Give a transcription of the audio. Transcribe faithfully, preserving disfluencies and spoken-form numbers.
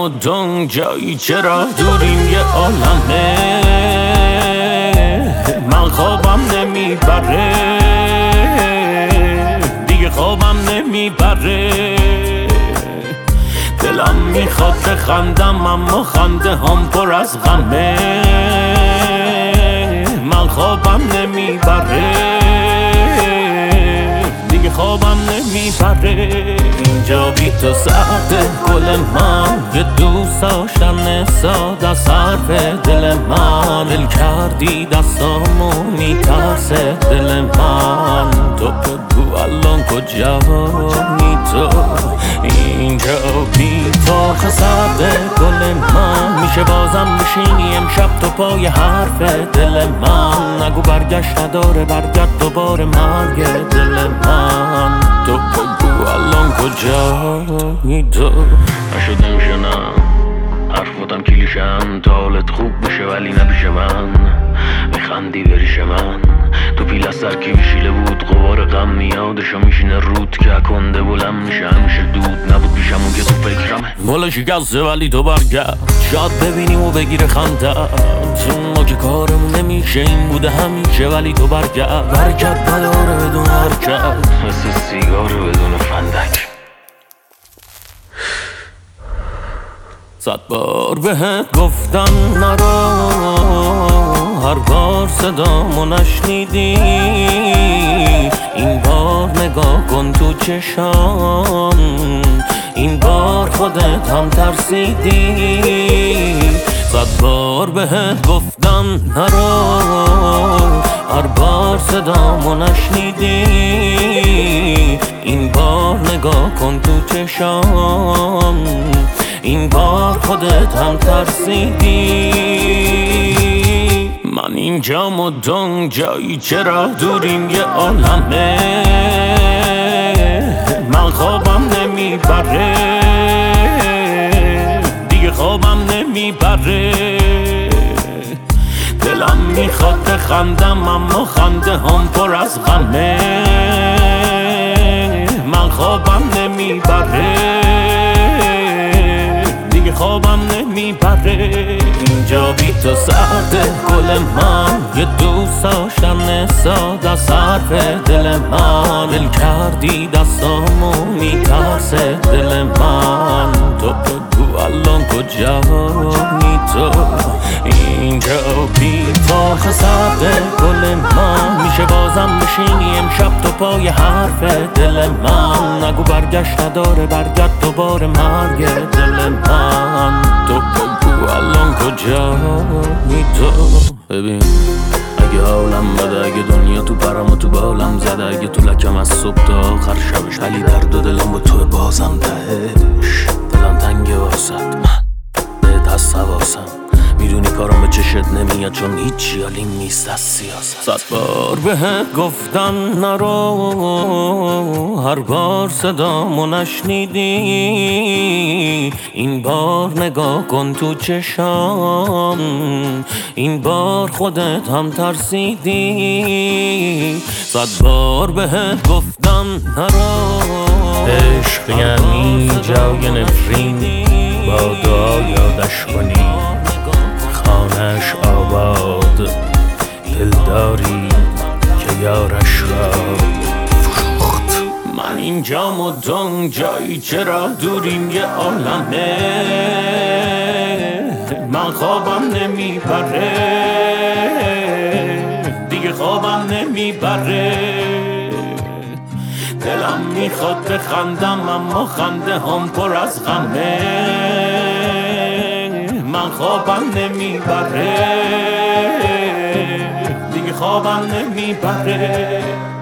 مدام جایی چرا دوریم یه عالمه من خوابم نمیبره دیگه خوابم نمیبره دلم میخواد بخندم اما خنده هم پر از غمه من خوابم نمیبره دیگه خوابم نمیبره اینجا بی تو سرده گل من یه دوست داشتن ساده از حرف دل من دل کردی دستامو میترسه دل من تو بگو الان کجایی تو اینجا بی تو خسرده گل من میشه بازم بشینی امشب تو پای حرف دل من نگو برگشت نداره برگرد دوباره مرگ دل من تو بگو الان کجایی تو نشدم شنم حرفاتم کلیشم تا حالت خوب بشه ولی نبیشه من میخندی بریش من تو پیل از سر کی میشیله بود غبار غم میادشو میشینه رود که کنده بلم میشه همیشه دود نبود پیشم اون که تو فکرمه والا شکسته ولی تو برگرد شاید ببینیم و بگیره خنده چون ما که کارمون نمیشه این بوده همیشه ولی تو برگرد برگرد نداره بدون حرکت مثل سیگار بدون فندک صد بار بهت گفتم نرو هر بار صدامو نشنیدی این بار نگاه کن تو چشام این بار خودت هم ترسیدی صد بار بهت گفتم نرو هر بار صدامو نشنیدی این بار نگاه کن تو چشام این بار خودت هم ترسیدی من اینجا مدام جایی چرا دوریم یه عالمه من خوابم نمیبره دیگه خوابم نمیبره دلم میخواد بخندم اما خنده هم پر از غمه من خوابم نمیبره خوابم نمیبره اینجا بی تو سرده گل من یه دوست داشتن ساده از حرف دل من دل کردی دستامو میترسه دل من تو بگو الان کجایی تو اینجا بی تو خسرده گل من میشه بازم بشینی امشب تو پای حرف دل من نگو برگشت نداره برگرد دوباره مرگ دل من تو بگو الان کجایی تو ببین اگه حالم بده اگه دنیا تو پرم و تو بالم زده اگه تو لکم از صبح تا آخر شبش ولی درد و دلم با تو بازم تهش دلم تنگه واسد من بهت هست حواسم میدونی کارم به چشت نمیاد چون هیچی حالیم نیست از سیاست صد بار بهت گفتم نرو هر بار صدامو نشنیدی این بار نگاه کن تو چشام این بار خودت هم ترسیدی صد بار بهت گفتم نرو عشق یعنی جای نفرین با دعا یادش کنی خانش آباد دلداری که یارش را فروخت من اینجا مدام جایی چرا دوریم یه عالمه من خوابم نمیبره دیگه خوابم نمیبره دلم میخواد بخندم اما خنده هم پر از غمه من خوابم نمیبره دیگه خوابم نمیبره